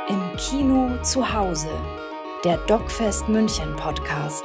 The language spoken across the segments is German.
Im Kino zu Hause, der DocFest München Podcast.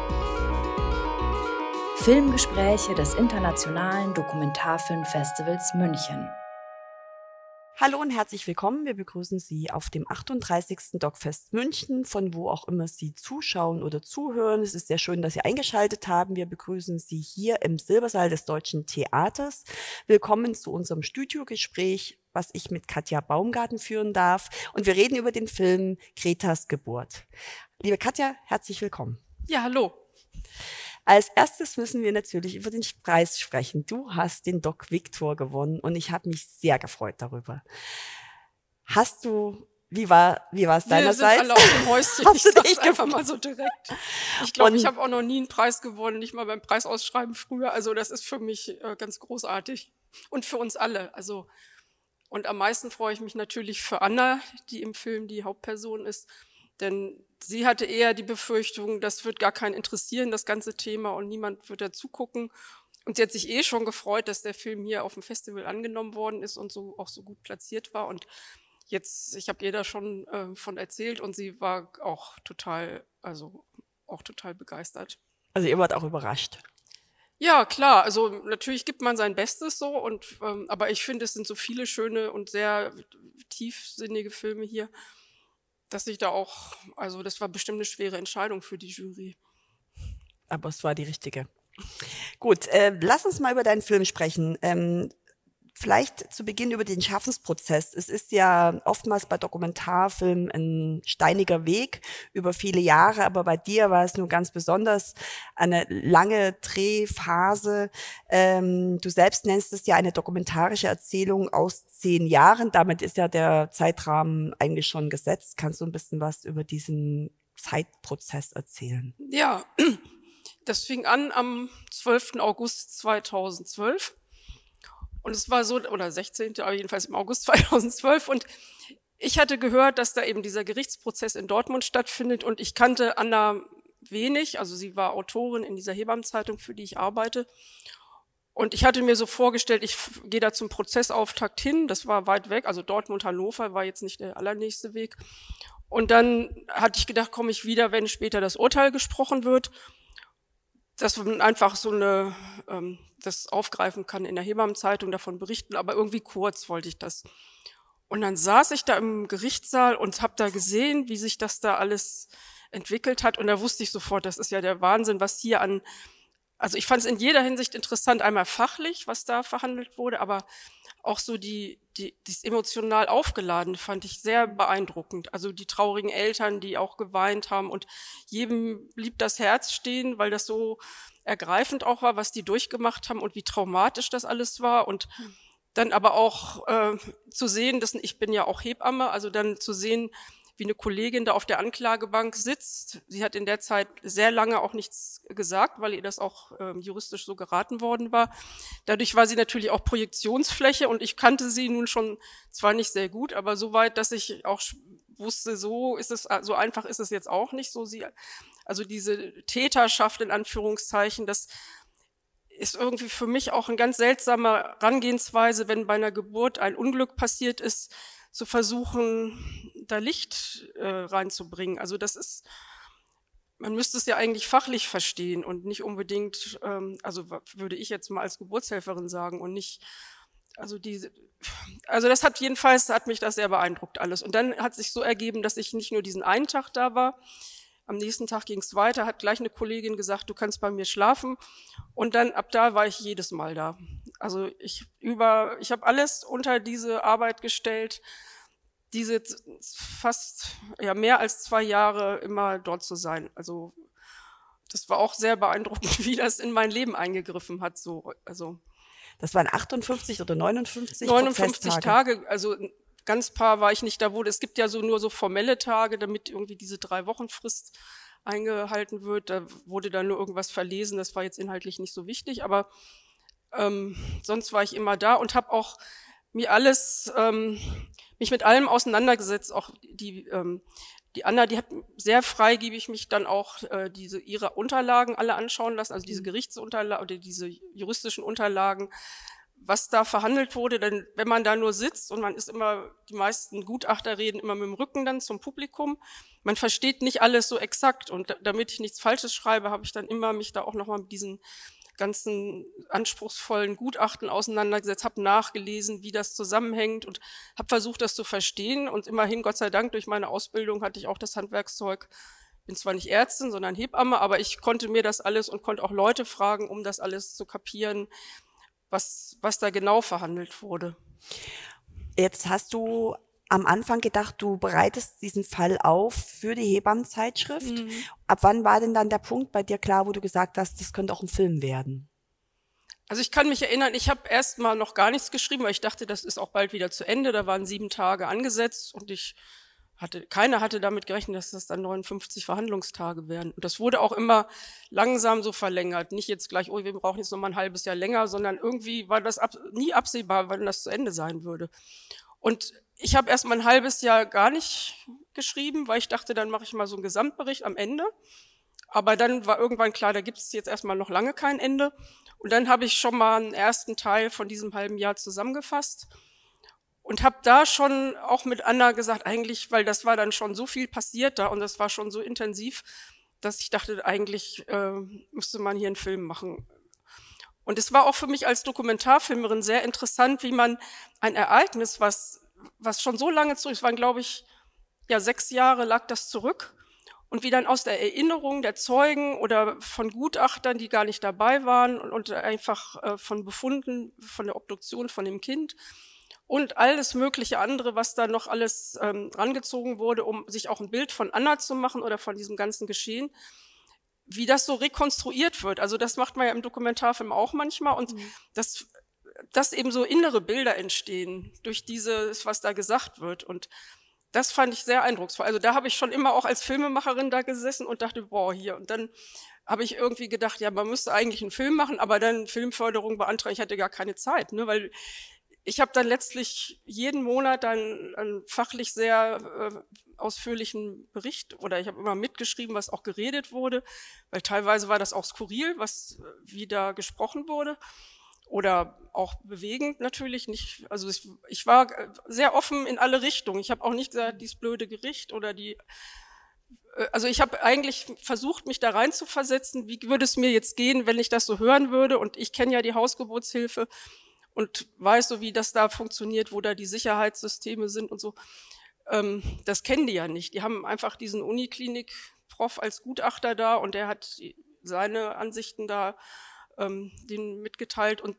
Filmgespräche des Internationalen Dokumentarfilmfestivals München. Hallo und herzlich willkommen. Wir begrüßen Sie auf dem 38. DocFest München, von wo auch immer Sie zuschauen oder zuhören. Es ist sehr schön, dass Sie eingeschaltet haben. Wir begrüßen Sie hier im Silbersaal des Deutschen Theaters. Willkommen zu unserem Studiogespräch, was ich mit Katja Baumgarten führen darf. Und wir reden über den Film Gretas Geburt. Liebe Katja, herzlich willkommen. Ja, hallo. Als erstes müssen wir natürlich über den Preis sprechen. Du hast den Doc Victor gewonnen und ich habe mich sehr gefreut darüber. Wie war es deinerseits? Wir sind alle auf dem Häuschen. Hast du dich einfach mal so direkt. Ich glaube, ich habe auch noch nie einen Preis gewonnen, nicht mal beim Preisausschreiben früher. Also das ist für mich ganz großartig und für uns alle. Also und am meisten freue ich mich natürlich für Anna, die im Film die Hauptperson ist, denn sie hatte eher die Befürchtung, das wird gar keinen interessieren, das ganze Thema, und niemand wird dazu gucken. Und sie hat sich schon gefreut, dass der Film hier auf dem Festival angenommen worden ist und so auch so gut platziert war. Und jetzt, ich habe ihr da schon von erzählt und sie war auch total begeistert. Also ihr wart auch überrascht. Ja, klar. Also natürlich gibt man sein Bestes so, aber ich finde, es sind so viele schöne und sehr tiefsinnige Filme hier, dass ich da auch, also das war bestimmt eine schwere Entscheidung für die Jury. Aber es war die richtige. Gut, lass uns mal über deinen Film sprechen. Vielleicht zu Beginn über den Schaffensprozess. Es ist ja oftmals bei Dokumentarfilmen ein steiniger Weg über viele Jahre, aber bei dir war es nun ganz besonders eine lange Drehphase. Du selbst nennst es ja eine dokumentarische Erzählung aus 10 Jahren. Damit ist ja der Zeitrahmen eigentlich schon gesetzt. Kannst du ein bisschen was über diesen Zeitprozess erzählen? Ja, das fing an am 12. August 2012. Und es war so, oder 16., aber jedenfalls im August 2012. Und ich hatte gehört, dass da eben dieser Gerichtsprozess in Dortmund stattfindet. Und ich kannte Anna wenig. Also sie war Autorin in dieser Hebammenzeitung, für die ich arbeite. Und ich hatte mir so vorgestellt, ich gehe da zum Prozessauftakt hin. Das war weit weg. Also Dortmund, Hannover war jetzt nicht der allernächste Weg. Und dann hatte ich gedacht, komme ich wieder, wenn später das Urteil gesprochen wird, dass man einfach so das aufgreifen kann in der Hebammenzeitung, davon berichten, aber irgendwie kurz wollte ich das. Und dann saß ich da im Gerichtssaal und habe da gesehen, wie sich das da alles entwickelt hat, und da wusste ich sofort, das ist ja der Wahnsinn, was hier also ich fand es in jeder Hinsicht interessant, einmal fachlich, was da verhandelt wurde, aber auch so das emotional aufgeladen fand ich sehr beeindruckend. Also die traurigen Eltern, die auch geweint haben, und jedem blieb das Herz stehen, weil das so ergreifend auch war, was die durchgemacht haben und wie traumatisch das alles war. Und dann aber auch zu sehen, ich bin ja auch Hebamme, also dann zu sehen, wie eine Kollegin da auf der Anklagebank sitzt. Sie hat in der Zeit sehr lange auch nichts gesagt, weil ihr das auch juristisch so geraten worden war. Dadurch war sie natürlich auch Projektionsfläche, und ich kannte sie nun schon zwar nicht sehr gut, aber so weit, dass ich auch wusste, so einfach ist es jetzt auch nicht. Also diese Täterschaft in Anführungszeichen, das ist irgendwie für mich auch eine ganz seltsame Herangehensweise, wenn bei einer Geburt ein Unglück passiert ist, zu versuchen, da Licht reinzubringen. Also man müsste es ja eigentlich fachlich verstehen und nicht unbedingt, also würde ich jetzt mal als Geburtshelferin sagen, und nicht, also das hat mich das sehr beeindruckt alles. Und dann hat sich so ergeben, dass ich nicht nur diesen einen Tag da war, am nächsten Tag ging es weiter, hat gleich eine Kollegin gesagt, du kannst bei mir schlafen, und dann ab da war ich jedes Mal da. Also ich habe alles unter diese Arbeit gestellt, diese fast mehr als 2 Jahre immer dort zu sein. Also das war auch sehr beeindruckend, wie das in mein Leben eingegriffen hat. Das waren 58 oder 59 59 Tage, also ganz paar war ich nicht da, es gibt ja nur so formelle Tage, damit irgendwie diese 3-Wochen-Frist eingehalten wird. Da wurde dann nur irgendwas verlesen, das war jetzt inhaltlich nicht so wichtig, aber sonst war ich immer da und habe auch mich mit allem auseinandergesetzt. Auch die Anna, die hat sehr freigebig mich dann auch ihre Unterlagen alle anschauen lassen, also diese Gerichtsunterlagen oder diese juristischen Unterlagen, was da verhandelt wurde, denn wenn man da nur sitzt und man ist immer, die meisten Gutachter reden immer mit dem Rücken dann zum Publikum, man versteht nicht alles so exakt und damit ich nichts Falsches schreibe, habe ich dann immer mich da auch nochmal mit diesen ganzen anspruchsvollen Gutachten auseinandergesetzt, habe nachgelesen, wie das zusammenhängt und habe versucht, das zu verstehen und immerhin, Gott sei Dank, durch meine Ausbildung hatte ich auch das Handwerkszeug, bin zwar nicht Ärztin, sondern Hebamme, aber ich konnte mir das alles und konnte auch Leute fragen, um das alles zu kapieren, was da genau verhandelt wurde. Jetzt hast du am Anfang gedacht, du bereitest diesen Fall auf für die Hebammenzeitschrift. Ab wann war denn dann der Punkt bei dir klar, wo du gesagt hast, das könnte auch ein Film werden? Also ich kann mich erinnern, ich habe erst mal noch gar nichts geschrieben, weil ich dachte, das ist auch bald wieder zu Ende. Da waren 7 Tage angesetzt und keiner hatte damit gerechnet, dass das dann 59 Verhandlungstage wären. Und das wurde auch immer langsam so verlängert. Nicht jetzt gleich, oh, wir brauchen jetzt noch mal ein halbes Jahr länger, sondern irgendwie war das nie absehbar, wann das zu Ende sein würde. Und ich habe erst mal ein halbes Jahr gar nicht geschrieben, weil ich dachte, dann mache ich mal so einen Gesamtbericht am Ende. Aber dann war irgendwann klar, da gibt es jetzt erstmal noch lange kein Ende. Und dann habe ich schon mal einen ersten Teil von diesem halben Jahr zusammengefasst. Und habe da schon auch mit Anna gesagt, eigentlich, weil das war dann schon so viel passiert da und das war schon so intensiv, dass ich dachte, eigentlich müsste man hier einen Film machen. Und es war auch für mich als Dokumentarfilmerin sehr interessant, wie man ein Ereignis, was schon so lange zurück, es waren, glaube ich, ja 6 Jahre lag das zurück, und wie dann aus der Erinnerung der Zeugen oder von Gutachtern, die gar nicht dabei waren und einfach von Befunden, von der Obduktion von dem Kind, und alles mögliche andere, was da noch alles rangezogen wurde, um sich auch ein Bild von Anna zu machen oder von diesem ganzen Geschehen, wie das so rekonstruiert wird. Also das macht man ja im Dokumentarfilm auch manchmal und dass eben so innere Bilder entstehen durch dieses, was da gesagt wird. Und das fand ich sehr eindrucksvoll. Also da habe ich schon immer auch als Filmemacherin da gesessen und dachte, boah, hier. Und dann habe ich irgendwie gedacht, ja, man müsste eigentlich einen Film machen, aber dann Filmförderung beantragen. Ich hatte gar keine Zeit, ne, weil ich habe dann letztlich jeden Monat dann einen fachlich sehr ausführlichen Bericht oder ich habe immer mitgeschrieben, was auch geredet wurde, weil teilweise war das auch skurril, was wie da gesprochen wurde oder auch bewegend natürlich nicht. Also ich war sehr offen in alle Richtungen. Ich habe auch nicht gesagt, dieses blöde Gericht oder also ich habe eigentlich versucht, mich da rein zu versetzen, wie würde es mir jetzt gehen, wenn ich das so hören würde, und ich kenne ja die Hausgeburtshilfe und weiß so, wie das da funktioniert, wo da die Sicherheitssysteme sind und so. Das kennen die ja nicht. Die haben einfach diesen Uniklinik-Prof als Gutachter da und der hat seine Ansichten da denen mitgeteilt und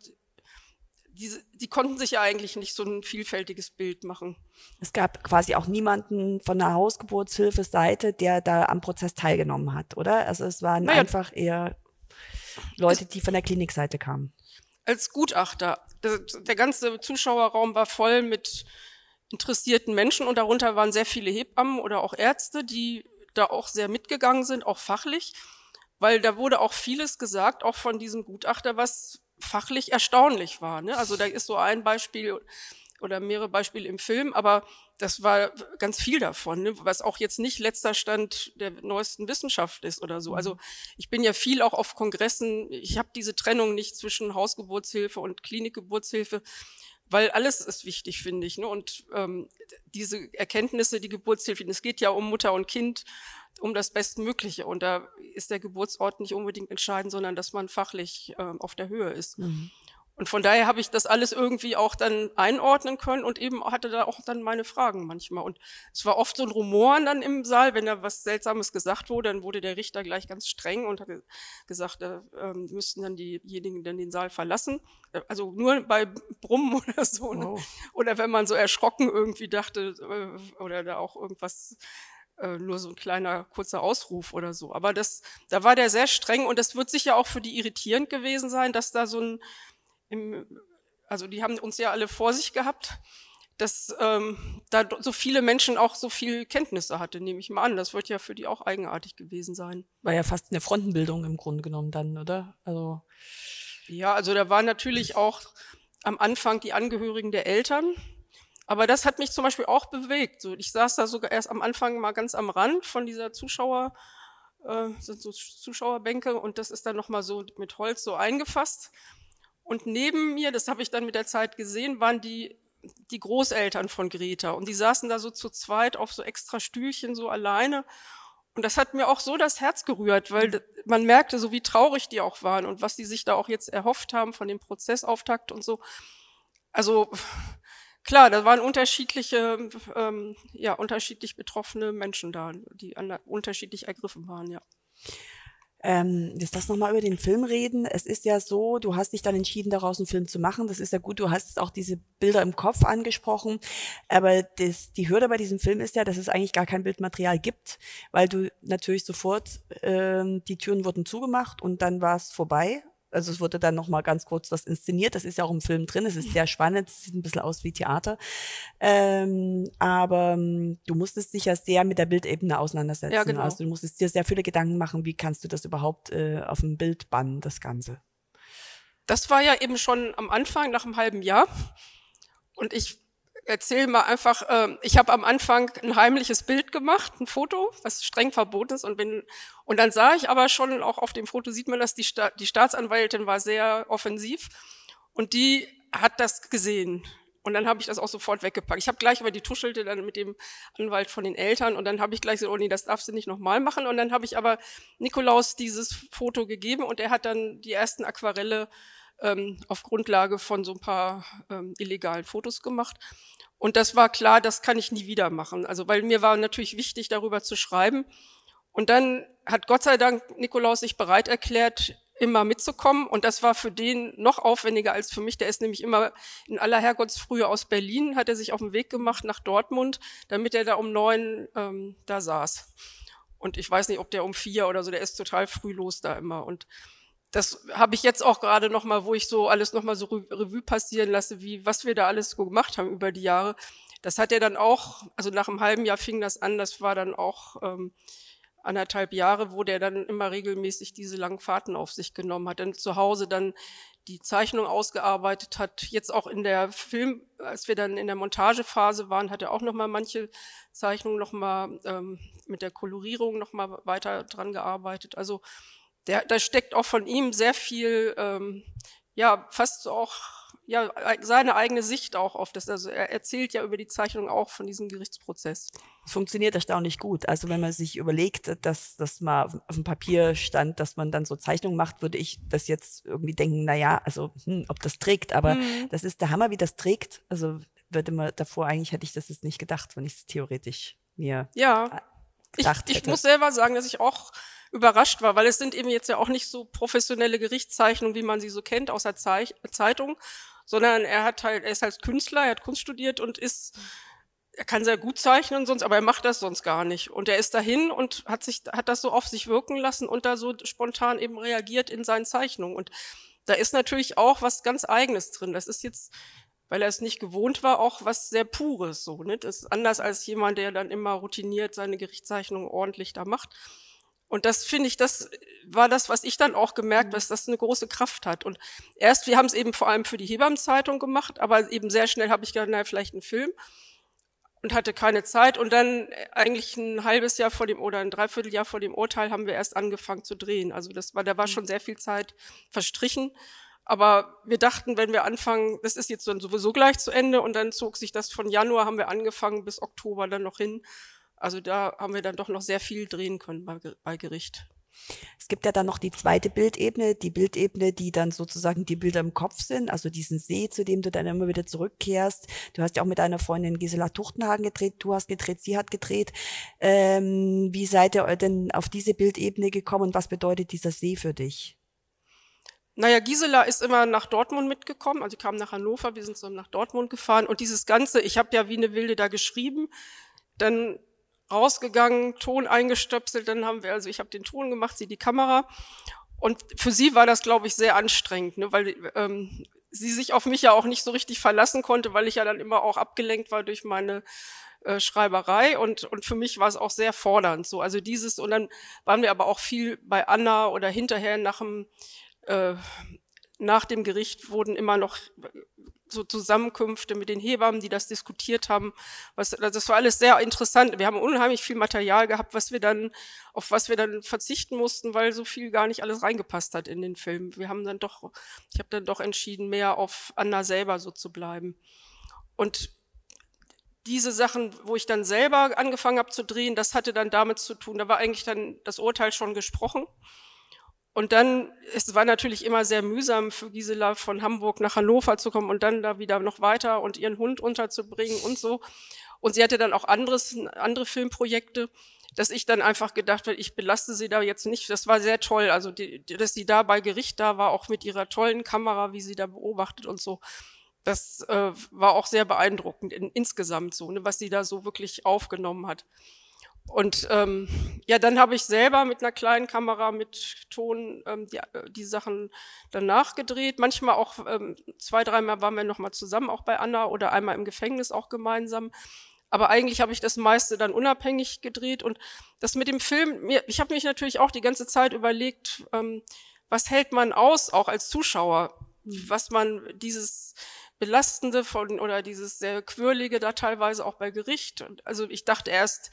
die konnten sich ja eigentlich nicht so ein vielfältiges Bild machen. Es gab quasi auch niemanden von der Hausgeburtshilfe-Seite, der da am Prozess teilgenommen hat, oder? Also es waren einfach eher Leute, die von der Klinikseite kamen. Als Gutachter. Der ganze Zuschauerraum war voll mit interessierten Menschen und darunter waren sehr viele Hebammen oder auch Ärzte, die da auch sehr mitgegangen sind, auch fachlich, weil da wurde auch vieles gesagt, auch von diesem Gutachter, was fachlich erstaunlich war, ne? Also da ist so ein Beispiel oder mehrere Beispiele im Film, aber das war ganz viel davon, ne? Was auch jetzt nicht letzter Stand der neuesten Wissenschaft ist oder so. Also ich bin ja viel auch auf Kongressen, ich habe diese Trennung nicht zwischen Hausgeburtshilfe und Klinikgeburtshilfe, weil alles ist wichtig, finde ich, ne? Und diese Erkenntnisse, die Geburtshilfe, es geht ja um Mutter und Kind, um das Bestmögliche. Und da ist der Geburtsort nicht unbedingt entscheidend, sondern dass man fachlich auf der Höhe ist. Mhm. Und von daher habe ich das alles irgendwie auch dann einordnen können und eben hatte da auch dann meine Fragen manchmal. Und es war oft so ein Rumoren dann im Saal, wenn da was Seltsames gesagt wurde, dann wurde der Richter gleich ganz streng und hat gesagt, da müssten dann diejenigen dann den Saal verlassen. Also nur bei Brummen oder so. Ne? Oh. Oder wenn man so erschrocken irgendwie dachte oder da auch irgendwas, nur so ein kleiner kurzer Ausruf oder so. Aber da war der sehr streng und das wird sicher auch für die irritierend gewesen sein, dass da also die haben uns ja alle vor sich gehabt, dass da so viele Menschen auch so viel Kenntnisse hatte, nehme ich mal an. Das wird ja für die auch eigenartig gewesen sein. War ja fast eine Frontenbildung im Grunde genommen dann, oder? Also ja, also da waren natürlich auch am Anfang die Angehörigen der Eltern. Aber das hat mich zum Beispiel auch bewegt. So, ich saß da sogar erst am Anfang mal ganz am Rand von dieser sind so Zuschauerbänke und das ist dann nochmal so mit Holz so eingefasst. und neben mir, das habe ich dann mit der Zeit gesehen, waren die Großeltern von Greta und die saßen da so zu zweit auf so extra Stühlchen so alleine und das hat mir auch so das Herz gerührt, weil man merkte so, wie traurig die auch waren und was die sich da auch jetzt erhofft haben von dem Prozessauftakt und so. Also klar, da waren unterschiedlich betroffene Menschen da, die unterschiedlich ergriffen waren, ja. Jetzt lass noch mal über den Film reden. Es ist ja so, du hast dich dann entschieden, daraus einen Film zu machen. Das ist ja gut, du hast auch diese Bilder im Kopf angesprochen. Aber die Hürde bei diesem Film ist ja, dass es eigentlich gar kein Bildmaterial gibt, weil du natürlich sofort, die Türen wurden zugemacht und dann war es vorbei. Also es wurde dann noch mal ganz kurz was inszeniert. Das ist ja auch im Film drin. Es ist sehr spannend. Es sieht ein bisschen aus wie Theater. Aber du musstest dich ja sehr mit der Bildebene auseinandersetzen. Ja, genau. Also du musstest dir sehr viele Gedanken machen, wie kannst du das überhaupt auf dem Bild bannen, das Ganze. Das war ja eben schon am Anfang, nach einem halben Jahr. Und ich erzähle mal einfach, ich habe am Anfang ein heimliches Bild gemacht, ein Foto, was streng verboten ist. Und dann sah ich aber schon, auch auf dem Foto sieht man, dass die Staatsanwältin war sehr offensiv und die hat das gesehen. Und dann habe ich das auch sofort weggepackt. Ich habe gleich aber die tuschelte dann mit dem Anwalt von den Eltern und dann habe ich gleich gesagt, oh nee, das darfst du nicht nochmal machen. Und dann habe ich aber Nikolaus dieses Foto gegeben und er hat dann die ersten Aquarelle auf Grundlage von so ein paar illegalen Fotos gemacht. Und das war klar, das kann ich nie wieder machen. Also weil mir war natürlich wichtig, darüber zu schreiben. Und dann hat Gott sei Dank Nikolaus sich bereit erklärt, immer mitzukommen. Und das war für den noch aufwendiger als für mich. Der ist nämlich immer in aller Herrgottsfrühe aus Berlin, hat er sich auf den Weg gemacht nach Dortmund, damit er da um 9 da saß. Und ich weiß nicht, ob der um 4 oder so, der ist total früh los da immer. Und das habe ich jetzt auch gerade nochmal, wo ich so alles nochmal so Revue passieren lasse, was wir da alles so gemacht haben über die Jahre. Das hat er dann auch, also nach einem halben Jahr fing das an, das war dann auch 1,5 Jahre, wo der dann immer regelmäßig diese langen Fahrten auf sich genommen hat, dann zu Hause dann die Zeichnung ausgearbeitet hat. Jetzt auch in der Film, als wir dann in der Montagephase waren, hat er auch nochmal manche Zeichnungen nochmal mit der Kolorierung nochmal weiter dran gearbeitet. Also da steckt auch von ihm sehr viel, fast so auch, seine eigene Sicht auch auf das. Also er erzählt ja über die Zeichnung auch von diesem Gerichtsprozess. Es funktioniert erstaunlich gut. Also wenn man sich überlegt, dass das mal auf dem Papier stand, dass man dann so Zeichnungen macht, würde ich das jetzt irgendwie denken, ob das trägt. Aber das ist der Hammer, wie das trägt. Also hätte ich das jetzt nicht gedacht, wenn ich es theoretisch mir gedacht hätte. Ich muss selber sagen, dass ich auch überrascht war, weil es sind eben jetzt ja auch nicht so professionelle Gerichtszeichnungen, wie man sie so kennt aus der Zeitung, sondern er ist halt Künstler, er hat Kunst studiert und er kann sehr gut zeichnen sonst, aber er macht das sonst gar nicht. Und er ist dahin und hat das so auf sich wirken lassen und da so spontan eben reagiert in seinen Zeichnungen. Und da ist natürlich auch was ganz Eigenes drin. Das ist jetzt, weil er es nicht gewohnt war, auch was sehr Pures, so, ne? Das ist anders als jemand, der dann immer routiniert seine Gerichtszeichnungen ordentlich da macht. Und das finde ich, das war das, was ich dann auch gemerkt habe, dass das eine große Kraft hat. Und wir haben es eben vor allem für die Hebammenzeitung gemacht, aber eben sehr schnell habe ich gedacht, vielleicht einen Film und hatte keine Zeit. Und dann eigentlich ein halbes Jahr oder ein Dreivierteljahr vor dem Urteil haben wir erst angefangen zu drehen. Also da war schon sehr viel Zeit verstrichen. Aber wir dachten, wenn wir anfangen, das ist jetzt dann sowieso gleich zu Ende und dann zog sich das von Januar haben wir angefangen bis Oktober dann noch hin. Also da haben wir dann doch noch sehr viel drehen können bei Gericht. Es gibt ja dann noch die zweite Bildebene, die dann sozusagen die Bilder im Kopf sind, also diesen See, zu dem du dann immer wieder zurückkehrst. Du hast ja auch mit deiner Freundin Gisela Tuchtenhagen gedreht, du hast gedreht, sie hat gedreht. Wie seid ihr denn auf diese Bildebene gekommen und was bedeutet dieser See für dich? Naja, Gisela ist immer nach Dortmund mitgekommen, also sie kam nach Hannover, wir sind so nach Dortmund gefahren und dieses Ganze, ich habe ja wie eine Wilde da geschrieben, dann rausgegangen, Ton eingestöpselt, ich habe den Ton gemacht, sie die Kamera und für sie war das, glaube ich, sehr anstrengend, ne, weil sie sich auf mich ja auch nicht so richtig verlassen konnte, weil ich ja dann immer auch abgelenkt war durch meine Schreiberei und für mich war es auch sehr fordernd, so, also und dann waren wir aber auch viel bei Anna oder hinterher nach dem Gericht so Zusammenkünfte mit den Hebammen, die das diskutiert haben. Das war alles sehr interessant. Wir haben unheimlich viel Material gehabt, auf was wir dann verzichten mussten, weil so viel gar nicht alles reingepasst hat in den Film. Ich habe dann doch entschieden, mehr auf Anna selber so zu bleiben. Und diese Sachen, wo ich dann selber angefangen habe zu drehen, das hatte dann damit zu tun, da war eigentlich dann das Urteil schon gesprochen. Und dann, es war natürlich immer sehr mühsam für Gisela von Hamburg nach Hannover zu kommen und dann da wieder noch weiter und ihren Hund unterzubringen und so. Und sie hatte dann auch andere Filmprojekte, dass ich dann einfach gedacht habe, ich belaste sie da jetzt nicht. Das war sehr toll, also dass sie da bei Gericht da war, auch mit ihrer tollen Kamera, wie sie da beobachtet und so. Das war auch sehr beeindruckend insgesamt so, ne, was sie da so wirklich aufgenommen hat. Und ja, dann habe ich selber mit einer kleinen Kamera mit Ton die Sachen danach gedreht. Manchmal auch 2, 3 Mal waren wir noch mal zusammen, auch bei Anna, oder einmal im Gefängnis auch gemeinsam. Aber eigentlich habe ich das meiste dann unabhängig gedreht. Und das mit dem Film, ich habe mich natürlich auch die ganze Zeit überlegt, was hält man aus, auch als Zuschauer, was man dieses Belastende oder dieses sehr Quirlige da teilweise auch bei Gericht. Also ich dachte erst,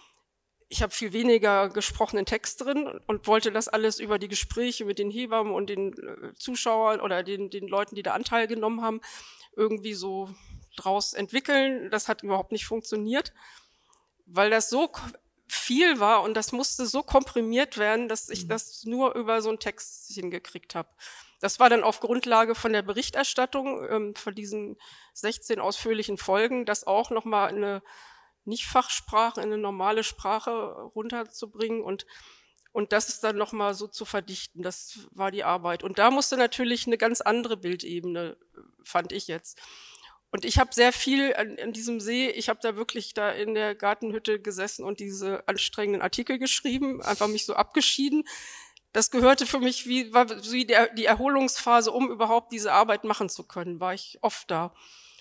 ich habe viel weniger gesprochenen Text drin und wollte das alles über die Gespräche mit den Hebammen und den Zuschauern oder den Leuten, die da Anteil genommen haben, irgendwie so draus entwickeln. Das hat überhaupt nicht funktioniert, weil das so viel war und das musste so komprimiert werden, dass ich das nur über so einen Text hingekriegt habe. Das war dann auf Grundlage von der Berichterstattung von diesen 16 ausführlichen Folgen, das auch nochmal eine Nicht-Fachsprache in eine normale Sprache runterzubringen und das ist dann nochmal so zu verdichten. Das war die Arbeit. Und da musste natürlich eine ganz andere Bildebene, fand ich jetzt. Und ich habe sehr viel an diesem See, ich habe da wirklich da in der Gartenhütte gesessen und diese anstrengenden Artikel geschrieben, einfach mich so abgeschieden. Das gehörte für mich wie die Erholungsphase, um überhaupt diese Arbeit machen zu können, war ich oft da.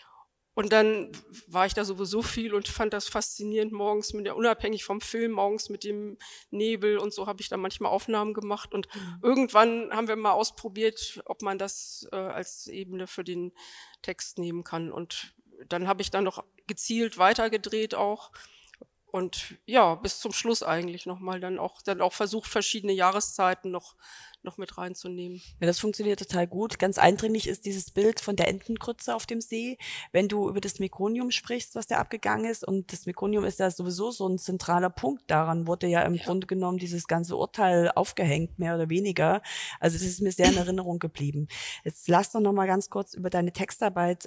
Und dann war ich da sowieso viel und fand das faszinierend morgens, unabhängig vom Film, morgens mit dem Nebel und so habe ich da manchmal Aufnahmen gemacht. Und irgendwann haben wir mal ausprobiert, ob man das als Ebene für den Text nehmen kann. Und dann habe ich dann noch gezielt weitergedreht auch. Und ja, bis zum Schluss eigentlich nochmal dann auch versucht, verschiedene Jahreszeiten noch mit reinzunehmen. Ja, das funktioniert total gut. Ganz eindringlich ist dieses Bild von der Entenkrütze auf dem See, wenn du über das Mekonium sprichst, was da abgegangen ist. Und das Mekonium ist ja sowieso so ein zentraler Punkt. Daran wurde ja im Grunde genommen dieses ganze Urteil aufgehängt, mehr oder weniger. Also das ist mir sehr in Erinnerung geblieben. Jetzt lass doch noch mal ganz kurz über deine Textarbeit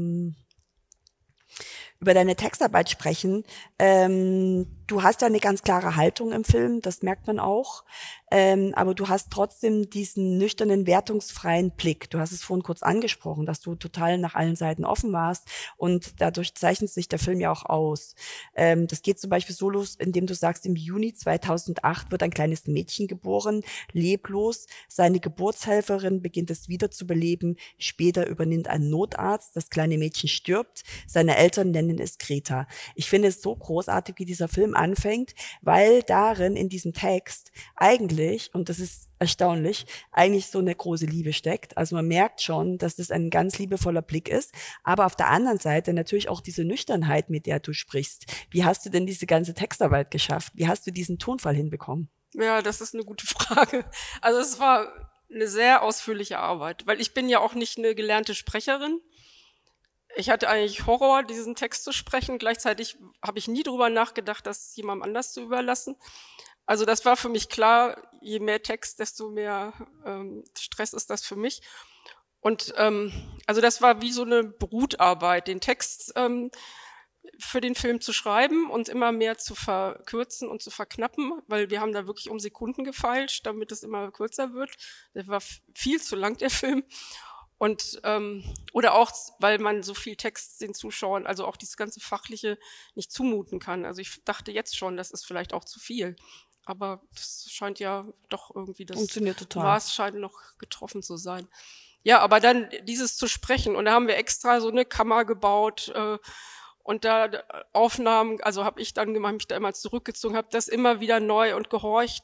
sprechen. Du hast ja eine ganz klare Haltung im Film, das merkt man auch. Aber du hast trotzdem diesen nüchternen, wertungsfreien Blick. Du hast es vorhin kurz angesprochen, dass du total nach allen Seiten offen warst und dadurch zeichnet sich der Film ja auch aus. Das geht zum Beispiel so los, indem du sagst, im Juni 2008 wird ein kleines Mädchen geboren, leblos. Seine Geburtshelferin beginnt es wieder zu beleben. Später übernimmt ein Notarzt. Das kleine Mädchen stirbt. Seine Eltern nennen es Greta. Ich finde es so großartig, wie dieser Film anfängt, weil darin in diesem Text eigentlich, und das ist erstaunlich, eigentlich so eine große Liebe steckt. Also man merkt schon, dass das ein ganz liebevoller Blick ist, aber auf der anderen Seite natürlich auch diese Nüchternheit, mit der du sprichst. Wie hast du denn diese ganze Textarbeit geschafft? Wie hast du diesen Tonfall hinbekommen? Ja, das ist eine gute Frage. Also es war eine sehr ausführliche Arbeit, weil ich bin ja auch nicht eine gelernte Sprecherin. Ich hatte eigentlich Horror, diesen Text zu sprechen. Gleichzeitig habe ich nie drüber nachgedacht, das jemandem anders zu überlassen. Also das war für mich klar, je mehr Text, desto mehr Stress ist das für mich. Und also das war wie so eine Brutarbeit, den Text für den Film zu schreiben und immer mehr zu verkürzen und zu verknappen, weil wir haben da wirklich um Sekunden gefeilscht, damit es immer kürzer wird. Der war viel zu lang, der Film. Und oder auch, weil man so viel Text den Zuschauern, also auch dieses ganze Fachliche, nicht zumuten kann. Also ich dachte jetzt schon, das ist vielleicht auch zu viel. Aber das scheint ja doch irgendwie, das Maß scheint noch getroffen zu sein. Ja, aber dann dieses zu sprechen. Und da haben wir extra so eine Kammer gebaut und da Aufnahmen, also habe ich dann gemacht, mich da immer zurückgezogen, habe das immer wieder neu und gehorcht,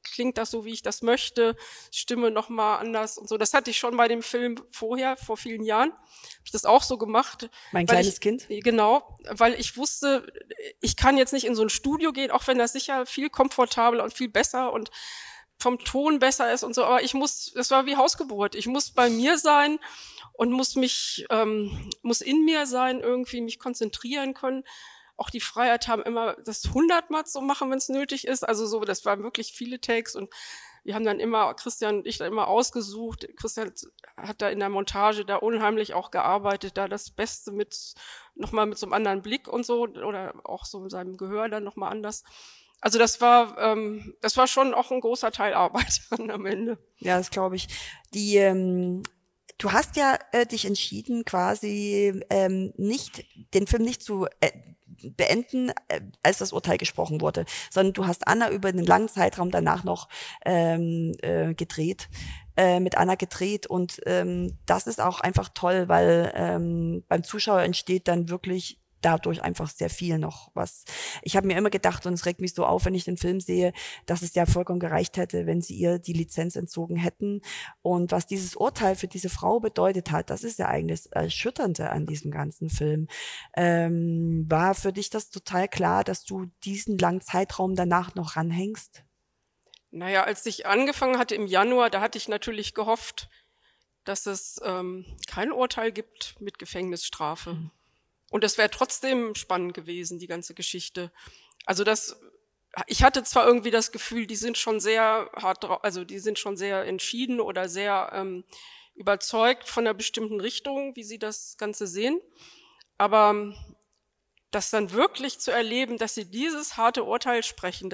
klingt das so, wie ich das möchte, Stimme nochmal anders und so. Das hatte ich schon bei dem Film vorher, vor vielen Jahren, habe ich das auch so gemacht. Mein kleines Kind? Genau, weil ich wusste, ich kann jetzt nicht in so ein Studio gehen, auch wenn das sicher viel komfortabler und viel besser und vom Ton besser ist und so, aber das war wie Hausgeburt. Ich muss bei mir sein und muss in mir sein, irgendwie mich konzentrieren können. Auch die Freiheit haben, immer das 100-mal so machen, wenn es nötig ist. Also so, das waren wirklich viele Takes und wir haben dann immer, Christian und ich dann immer ausgesucht. Christian hat da in der Montage da unheimlich auch gearbeitet, da das Beste nochmal mit so einem anderen Blick und so, oder auch so in seinem Gehör dann nochmal anders. Also das war schon auch ein großer Teil Arbeit am Ende. Ja, das glaube ich. Du hast ja dich entschieden, quasi den Film nicht zu beenden, als das Urteil gesprochen wurde, sondern du hast Anna über einen langen Zeitraum danach noch gedreht, mit Anna gedreht und das ist auch einfach toll, weil beim Zuschauer entsteht dann wirklich dadurch einfach sehr viel noch was. Ich habe mir immer gedacht, und es regt mich so auf, wenn ich den Film sehe, dass es ja vollkommen gereicht hätte, wenn sie ihr die Lizenz entzogen hätten. Und was dieses Urteil für diese Frau bedeutet hat, das ist ja eigentlich das Erschütternde an diesem ganzen Film. War für dich das total klar, dass du diesen langen Zeitraum danach noch ranhängst? Naja, als ich angefangen hatte im Januar, da hatte ich natürlich gehofft, dass es kein Urteil gibt mit Gefängnisstrafe. Mhm. Und das wäre trotzdem spannend gewesen, die ganze Geschichte. Also ich hatte zwar irgendwie das Gefühl, die sind schon sehr hart drauf, also die sind schon sehr entschieden oder sehr überzeugt von einer bestimmten Richtung, wie sie das Ganze sehen. Aber das dann wirklich zu erleben, dass sie dieses harte Urteil sprechen,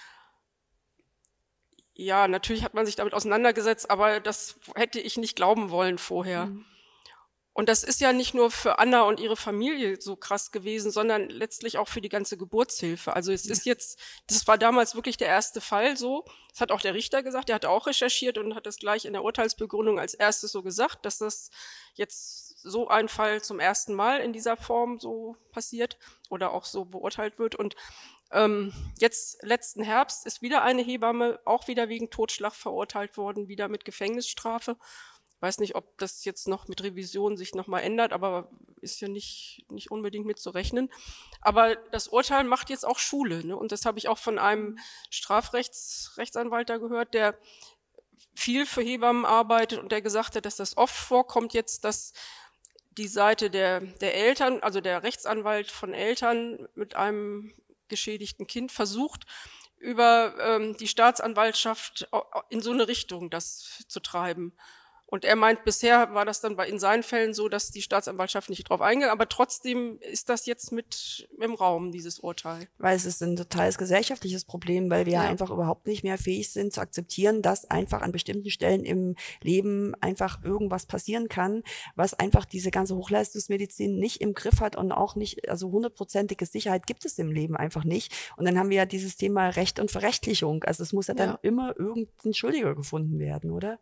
ja, natürlich hat man sich damit auseinandergesetzt, aber das hätte ich nicht glauben wollen vorher. Mhm. Und das ist ja nicht nur für Anna und ihre Familie so krass gewesen, sondern letztlich auch für die ganze Geburtshilfe. Also das war damals wirklich der erste Fall so. Das hat auch der Richter gesagt, der hat auch recherchiert und hat das gleich in der Urteilsbegründung als erstes so gesagt, dass das jetzt so ein Fall zum ersten Mal in dieser Form so passiert oder auch so beurteilt wird. Und jetzt letzten Herbst ist wieder eine Hebamme auch wieder wegen Totschlag verurteilt worden, wieder mit Gefängnisstrafe. Weiß nicht, ob das jetzt noch mit Revision sich nochmal ändert, aber ist ja nicht unbedingt mitzurechnen. Aber das Urteil macht jetzt auch Schule, ne? Und das habe ich auch von einem Strafrechtsanwalt da gehört, der viel für Hebammen arbeitet und der gesagt hat, dass das oft vorkommt jetzt, dass die Seite der Eltern, also der Rechtsanwalt von Eltern mit einem geschädigten Kind versucht, über die Staatsanwaltschaft in so eine Richtung das zu treiben. Und er meint, bisher war das dann in seinen Fällen so, dass die Staatsanwaltschaft nicht drauf eingegangen, aber trotzdem ist das jetzt mit im Raum, dieses Urteil. Weil es ist ein totales gesellschaftliches Problem, weil wir ja einfach überhaupt nicht mehr fähig sind zu akzeptieren, dass einfach an bestimmten Stellen im Leben einfach irgendwas passieren kann, was einfach diese ganze Hochleistungsmedizin nicht im Griff hat und auch nicht, also 100%ige Sicherheit gibt es im Leben einfach nicht. Und dann haben wir ja dieses Thema Recht und Verrechtlichung. Also es muss ja dann immer irgendein Schuldiger gefunden werden, oder?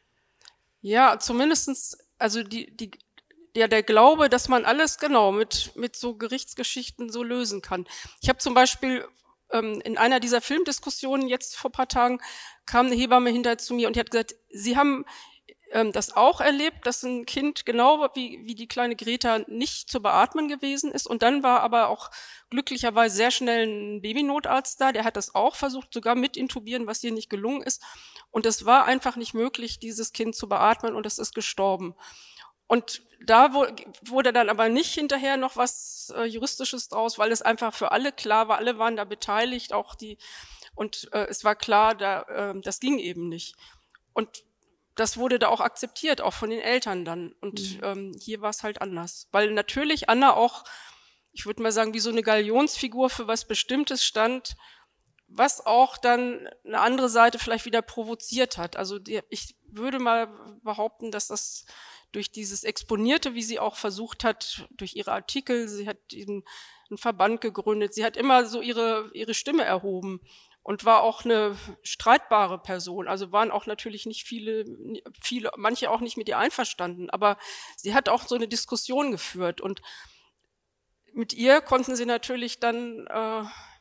Ja, zumindestens, also der Glaube, dass man alles genau mit so Gerichtsgeschichten so lösen kann. Ich habe zum Beispiel in einer dieser Filmdiskussionen jetzt vor ein paar Tagen kam eine Hebamme hinterher zu mir und die hat gesagt, sie haben das auch erlebt, dass ein Kind genau wie die kleine Greta nicht zu beatmen gewesen ist. Und dann war aber auch glücklicherweise sehr schnell ein Babynotarzt da, der hat das auch versucht, sogar mit intubieren, was ihr nicht gelungen ist. Und es war einfach nicht möglich, dieses Kind zu beatmen und es ist gestorben. Und da wurde dann aber nicht hinterher noch was Juristisches draus, weil es einfach für alle klar war, alle waren da beteiligt, auch und es war klar, das ging eben nicht. Und das wurde da auch akzeptiert, auch von den Eltern dann. Und hier war es halt anders. Weil natürlich Anna auch, ich würde mal sagen, wie so eine Galionsfigur für was Bestimmtes stand, was auch dann eine andere Seite vielleicht wieder provoziert hat. Also ich würde mal behaupten, dass das durch dieses Exponierte, wie sie auch versucht hat, durch ihre Artikel, sie hat einen Verband gegründet, sie hat immer so ihre Stimme erhoben. Und war auch eine streitbare Person. Also waren auch natürlich nicht viele, manche auch nicht mit ihr einverstanden. Aber sie hat auch so eine Diskussion geführt. Und mit ihr konnten sie natürlich dann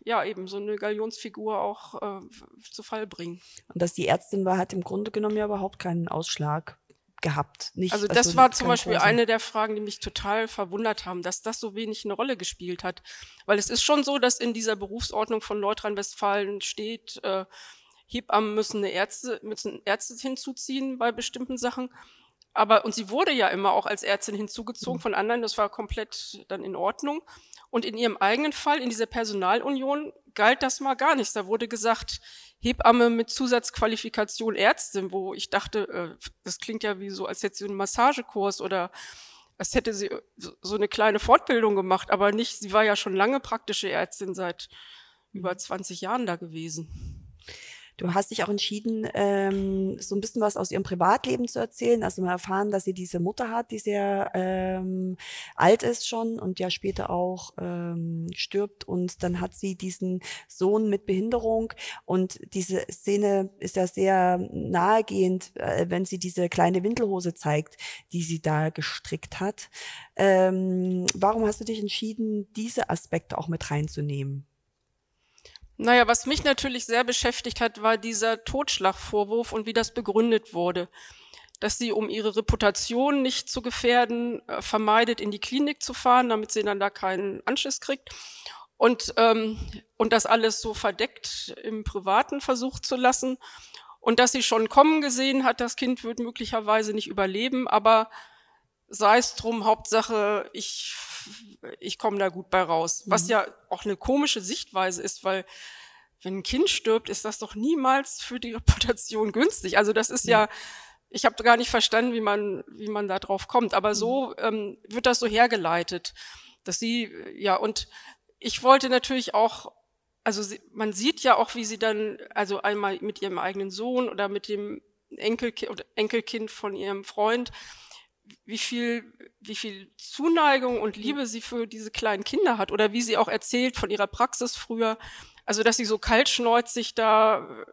ja eben so eine Galionsfigur auch zu Fall bringen. Und dass die Ärztin war, hat im Grunde genommen ja überhaupt keinen Ausschlag gehabt. Nicht, Also das war zum Beispiel großen. eine der Fragen, die mich total verwundert haben, dass das so wenig eine Rolle gespielt hat. Weil es ist schon so, dass in dieser Berufsordnung von Nordrhein-Westfalen steht, Hebammen müssen Ärzte hinzuziehen bei bestimmten Sachen. Und sie wurde ja immer auch als Ärztin hinzugezogen von anderen, das war komplett dann in Ordnung. Und in ihrem eigenen Fall, in dieser Personalunion, galt das mal gar nichts. Da wurde gesagt, Hebamme mit Zusatzqualifikation Ärztin, wo ich dachte, das klingt ja wie so, als hätte sie einen Massagekurs oder als hätte sie so eine kleine Fortbildung gemacht, aber nicht, sie war ja schon lange praktische Ärztin, seit über 20 Jahren da gewesen. Du hast dich auch entschieden, so ein bisschen was aus ihrem Privatleben zu erzählen. Also wir erfahren, dass sie diese Mutter hat, die sehr alt ist schon und ja später auch stirbt. Und dann hat sie diesen Sohn mit Behinderung. Und diese Szene ist ja sehr nahegehend, wenn sie diese kleine Windelhose zeigt, die sie da gestrickt hat. Warum hast du dich entschieden, diese Aspekte auch mit reinzunehmen? Naja, was mich natürlich sehr beschäftigt hat, war dieser Totschlagvorwurf und wie das begründet wurde. Dass sie, um ihre Reputation nicht zu gefährden, vermeidet, in die Klinik zu fahren, damit sie dann da keinen Anschiss kriegt. Und das alles so verdeckt im Privaten versucht zu lassen. Und dass sie schon kommen gesehen hat, das Kind wird möglicherweise nicht überleben, aber sei es drum, Hauptsache, ich komme da gut bei raus. Was ja auch eine komische Sichtweise ist, weil wenn ein Kind stirbt, ist das doch niemals für die Reputation günstig. Also das ist ja, ich habe gar nicht verstanden, wie man da drauf kommt. Aber so wird das so hergeleitet, dass sie, ja, und ich wollte natürlich auch, also man sieht ja auch, wie sie dann, also einmal mit ihrem eigenen Sohn oder mit dem Enkelkind von ihrem Freund, wie viel Zuneigung und Liebe sie für diese kleinen Kinder hat oder wie sie auch erzählt von ihrer Praxis früher, also dass sie so kaltschnäuzig da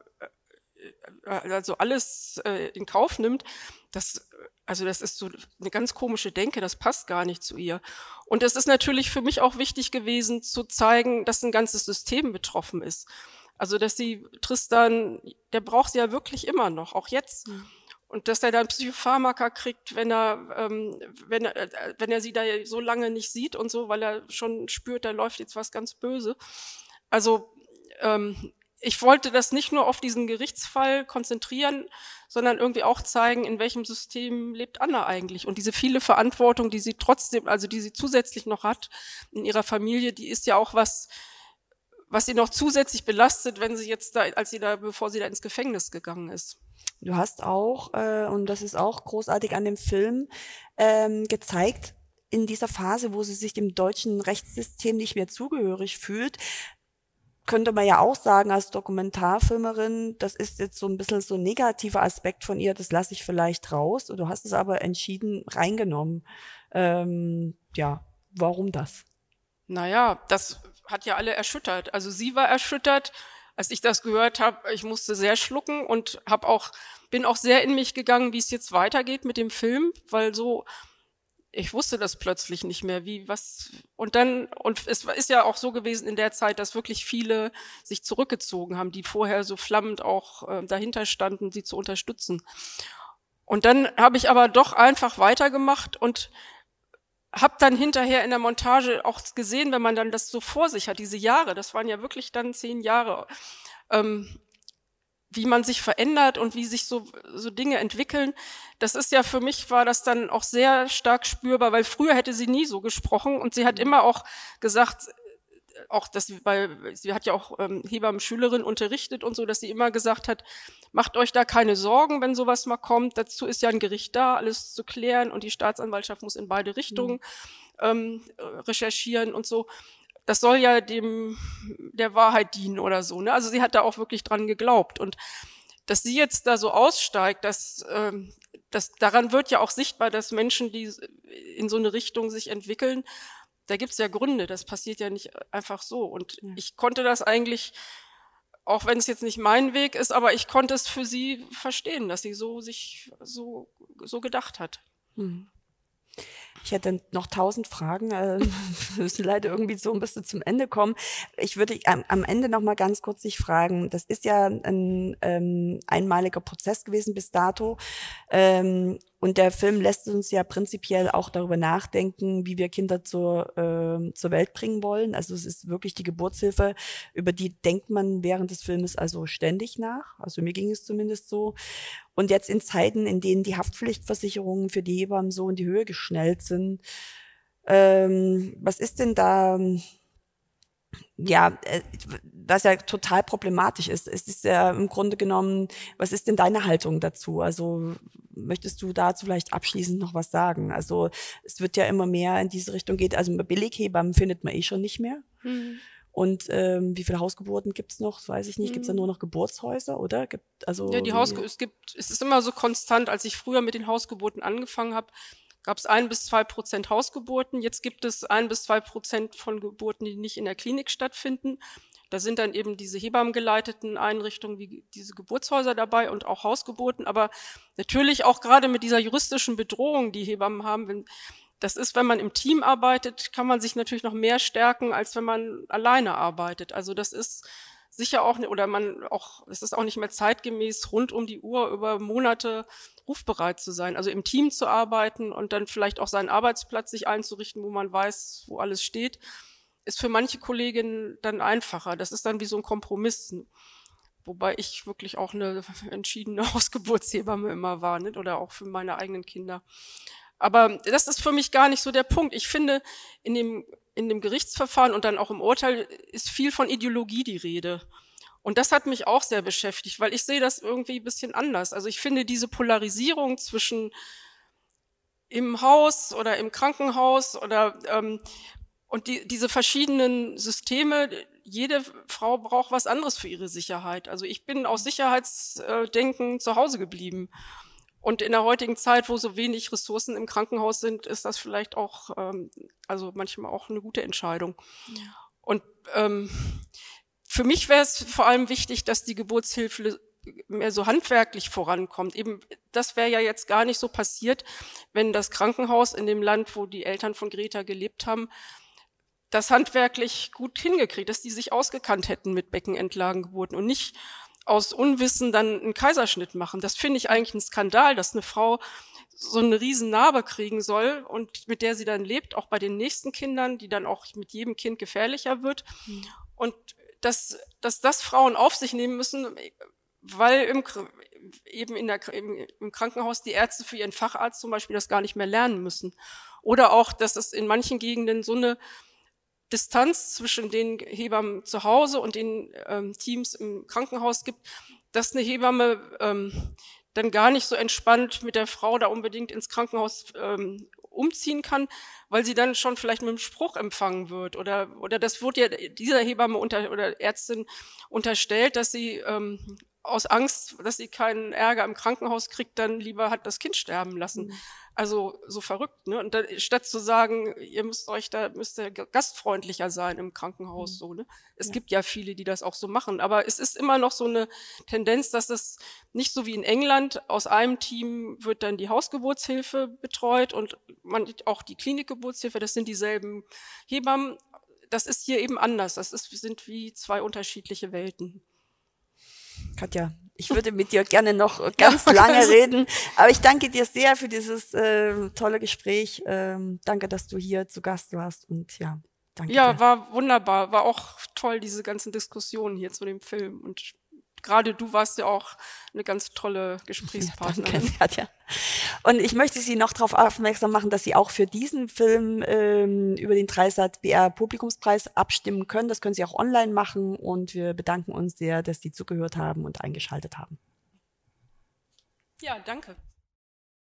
also alles in Kauf nimmt, das ist so eine ganz komische Denke, das passt gar nicht zu ihr. Und es ist natürlich für mich auch wichtig gewesen zu zeigen, dass ein ganzes System betroffen ist. Also dass sie Tristan, der braucht sie ja wirklich immer noch, auch jetzt. Und dass er dann Psychopharmaka kriegt, wenn er sie da so lange nicht sieht und so, weil er schon spürt, da läuft jetzt was ganz böse. Also ich wollte das nicht nur auf diesen Gerichtsfall konzentrieren, sondern irgendwie auch zeigen, in welchem System lebt Anna eigentlich. Und diese viele Verantwortung, die sie trotzdem, also die sie zusätzlich noch hat in ihrer Familie, die ist ja auch was sie noch zusätzlich belastet, wenn sie jetzt bevor sie da ins Gefängnis gegangen ist. Du hast auch, und das ist auch großartig an dem Film, gezeigt, in dieser Phase, wo sie sich dem deutschen Rechtssystem nicht mehr zugehörig fühlt, könnte man ja auch sagen als Dokumentarfilmerin, das ist jetzt so ein bisschen so ein negativer Aspekt von ihr, das lasse ich vielleicht raus. Du hast es aber entschieden reingenommen. Ja, warum das? Naja, das hat ja alle erschüttert. Also sie war erschüttert, als ich das gehört habe. Ich musste sehr schlucken und bin auch sehr in mich gegangen, wie es jetzt weitergeht mit dem Film, weil ich wusste das plötzlich nicht mehr, und es ist ja auch so gewesen in der Zeit, dass wirklich viele sich zurückgezogen haben, die vorher so flammend auch dahinter standen, sie zu unterstützen. Und dann habe ich aber doch einfach weitergemacht und habe dann hinterher in der Montage auch gesehen, wenn man dann das so vor sich hat, diese Jahre, das waren ja wirklich dann 10 Jahre, wie man sich verändert und wie sich so Dinge entwickeln. Das ist ja, für mich war das dann auch sehr stark spürbar, weil früher hätte sie nie so gesprochen und sie hat immer auch gesagt, auch sie hat ja auch Hebammen-Schülerin unterrichtet und so, dass sie immer gesagt hat, macht euch da keine Sorgen, wenn sowas mal kommt. Dazu ist ja ein Gericht da, alles zu klären und die Staatsanwaltschaft muss in beide Richtungen recherchieren und so. Das soll ja der Wahrheit dienen oder so. Ne? Also sie hat da auch wirklich dran geglaubt. Und dass sie jetzt da so aussteigt, daran wird ja auch sichtbar, dass Menschen, die in so eine Richtung sich entwickeln, da gibt's ja Gründe. Das passiert ja nicht einfach so. Und ich konnte das eigentlich, auch wenn es jetzt nicht mein Weg ist, aber ich konnte es für sie verstehen, dass sie sich so gedacht hat. Mhm. Ich hätte noch 1000 Fragen. Wir müssen leider irgendwie so ein bisschen zum Ende kommen. Ich würde am Ende noch mal ganz kurz dich fragen. Das ist ja ein einmaliger Prozess gewesen bis dato. Und der Film lässt uns ja prinzipiell auch darüber nachdenken, wie wir Kinder zur Welt bringen wollen. Also es ist wirklich die Geburtshilfe, über die denkt man während des Filmes also ständig nach. Also mir ging es zumindest so. Und jetzt in Zeiten, in denen die Haftpflichtversicherungen für die Hebammen so in die Höhe geschnellt sind, was ist denn da, ja, was ja total problematisch ist? Es ist ja im Grunde genommen, was ist denn deine Haltung dazu? Also möchtest du dazu vielleicht abschließend noch was sagen? Also es wird ja immer mehr in diese Richtung geht. Also Billighebammen findet man schon nicht mehr. Und wie viele Hausgeburten gibt's noch? Das weiß ich nicht. Gibt's da nur noch Geburtshäuser, oder? Ja, es ist immer so konstant. Als ich früher mit den Hausgeburten angefangen habe, gab es 1-2% Hausgeburten. Jetzt gibt es 1-2% von Geburten, die nicht in der Klinik stattfinden. Da sind dann eben diese hebammengeleiteten Einrichtungen wie diese Geburtshäuser dabei und auch Hausgeburten. Aber natürlich auch gerade mit dieser juristischen Bedrohung, die Hebammen haben, wenn man im Team arbeitet, kann man sich natürlich noch mehr stärken, als wenn man alleine arbeitet. Also das ist sicher auch, es ist auch nicht mehr zeitgemäß, rund um die Uhr über Monate rufbereit zu sein. Also im Team zu arbeiten und dann vielleicht auch seinen Arbeitsplatz sich einzurichten, wo man weiß, wo alles steht, ist für manche Kolleginnen dann einfacher. Das ist dann wie so ein Kompromiss. Wobei ich wirklich auch eine entschiedene Hausgeburtshebamme immer war, nicht? Oder auch für meine eigenen Kinder. Aber das ist für mich gar nicht so der Punkt. Ich finde, in dem Gerichtsverfahren und dann auch im Urteil ist viel von Ideologie die Rede. Und das hat mich auch sehr beschäftigt, weil ich sehe das irgendwie ein bisschen anders. Also ich finde diese Polarisierung zwischen im Haus oder im Krankenhaus und diese verschiedenen Systeme, jede Frau braucht was anderes für ihre Sicherheit. Also ich bin aus Sicherheitsdenken zu Hause geblieben. Und in der heutigen Zeit, wo so wenig Ressourcen im Krankenhaus sind, ist das vielleicht auch, also manchmal auch eine gute Entscheidung. Ja. Und für mich wäre es vor allem wichtig, dass die Geburtshilfe mehr so handwerklich vorankommt. Eben, das wäre ja jetzt gar nicht so passiert, wenn das Krankenhaus in dem Land, wo die Eltern von Greta gelebt haben, das handwerklich gut hingekriegt, dass die sich ausgekannt hätten mit Beckenendlagengeburten und nicht aus Unwissen dann einen Kaiserschnitt machen. Das finde ich eigentlich ein Skandal, dass eine Frau so eine riesen Narbe kriegen soll und mit der sie dann lebt, auch bei den nächsten Kindern, die dann auch mit jedem Kind gefährlicher wird. Und dass das Frauen auf sich nehmen müssen, weil im Krankenhaus die Ärzte für ihren Facharzt zum Beispiel das gar nicht mehr lernen müssen. Oder auch, dass es in manchen Gegenden so eine Distanz zwischen den Hebammen zu Hause und den Teams im Krankenhaus gibt, dass eine Hebamme dann gar nicht so entspannt mit der Frau da unbedingt ins Krankenhaus umziehen kann, weil sie dann schon vielleicht mit einem Spruch empfangen wird. Oder das wird ja dieser Hebamme oder Ärztin unterstellt, dass sie aus Angst, dass sie keinen Ärger im Krankenhaus kriegt, dann lieber hat das Kind sterben lassen. Also so verrückt, ne? Und dann, statt zu sagen, ihr müsst gastfreundlicher sein im Krankenhaus, so, ne? Es gibt ja viele, die das auch so machen, aber es ist immer noch so eine Tendenz, dass es nicht so wie in England, aus einem Team wird dann die Hausgeburtshilfe betreut und auch die Klinikgeburtshilfe, das sind dieselben Hebammen. Das ist hier eben anders. Sind wie zwei unterschiedliche Welten. Katja, ich würde mit dir gerne noch ganz lange reden, aber ich danke dir sehr für dieses tolle Gespräch. Danke, dass du hier zu Gast warst und ja, danke dir. War wunderbar, war auch toll, diese ganzen Diskussionen hier zu dem Film und gerade du warst ja auch eine ganz tolle Gesprächspartnerin. Ja, danke, Katja. Und ich möchte Sie noch darauf aufmerksam machen, dass Sie auch für diesen Film über den Dreisat BR Publikumspreis abstimmen können. Das können Sie auch online machen und wir bedanken uns sehr, dass Sie zugehört haben und eingeschaltet haben. Ja, danke.